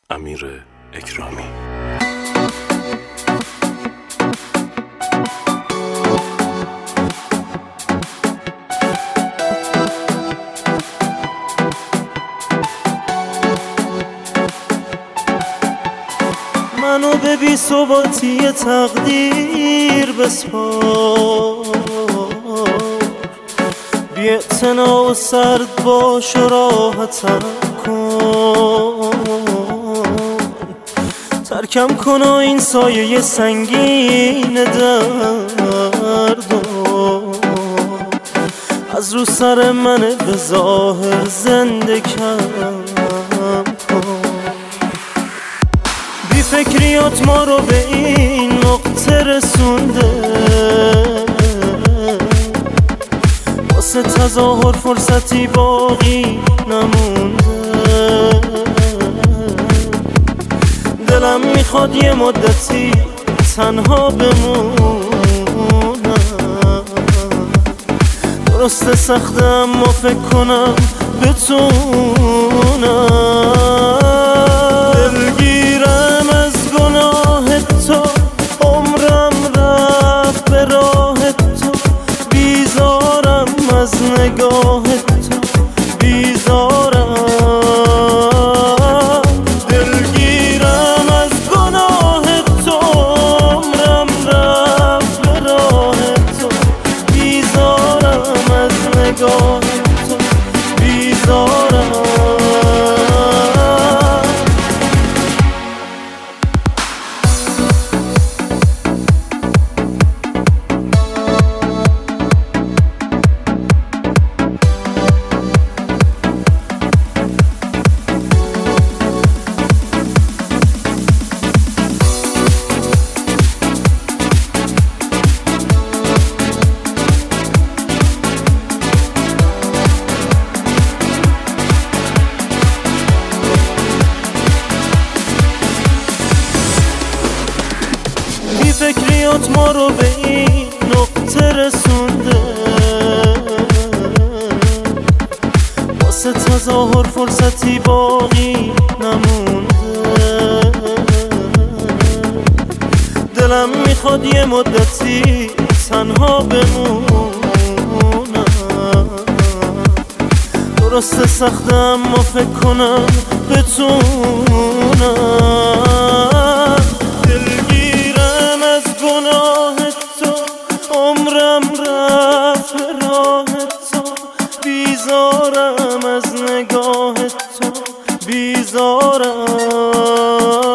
امیر اکرامی. منو به بی ثباتی تقدیر بسپار، بی اعتنا و سرد باش و راحتم کن، ترکم کن و این سایه سنگین دردو از رو سر من به ظاهر زنده کم کن. بی فکریات ما رو به این نقطه رسونده، واسه تظاهر فرصتی باقی نمونده. دلم میخواد یه مدتی تنها بمونم، درسته سخته اما فکر کنم بتونم. دلگیرم از گناه تو، عمرم رفت به راه تو، بیزارم از نگاه تو، بیزارم. دلگیرم از گناه تو، عمرم رفت به راه تو، بیزارم از نگاه تو، بیزارم. فکریات ما رو به این نقطه رسونده، واسه تظاهر فرصتی باقی نمونده. دلم میخواد یه مدتی تنها بمونم، درسته سخته اما فکر کنم بتونم. دلگیرم از گناه تو، عمرم رفت به راه تو، بیزارم از نگاه تو، بیزارم.